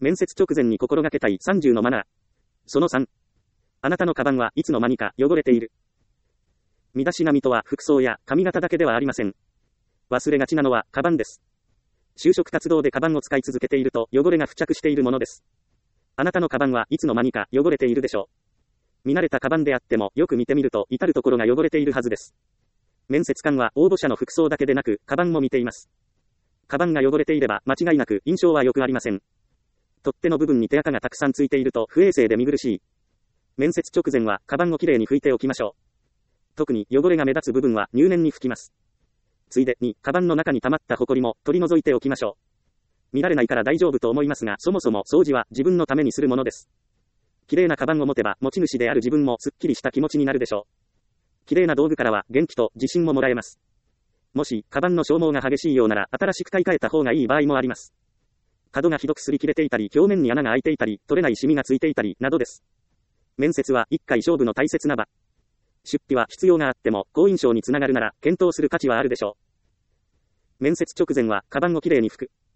面接直前に心がけたい30のマナー。その3。あなたのカバンはいつの間にか汚れている。身だしなみとは服装や髪型だけではありません。忘れがちなのはカバンです。就職活動でカバンを使い続けていると汚れが付着しているものです。あなたのカバンはいつの間にか汚れているでしょう。見慣れたカバンであってもよく見てみると至るところが汚れているはずです。面接官は応募者の服装だけでなくカバンも見ています。カバンが汚れていれば間違いなく印象は良くありません。取っ手の部分に手垢がたくさんついていると不衛生で見苦しい。面接直前はカバンをきれいに拭いておきましょう。特に汚れが目立つ部分は入念に拭きます。ついでにカバンの中に溜まったホコリも取り除いておきましょう。見られないから大丈夫と思いますが、そもそも掃除は自分のためにするものです。きれいなカバンを持てば持ち主である自分もすっきりした気持ちになるでしょう。きれいな道具からは元気と自信ももらえます。もしカバンの消耗が激しいようなら新しく買い替えた方がいい場合もあります。角がひどく擦り切れていたり、表面に穴が開いていたり、取れないシミがついていたりなどです。面接は一回勝負の大切な場。出費は必要があっても好印象につながるなら検討する価値はあるでしょう。面接直前はカバンをきれいに拭く。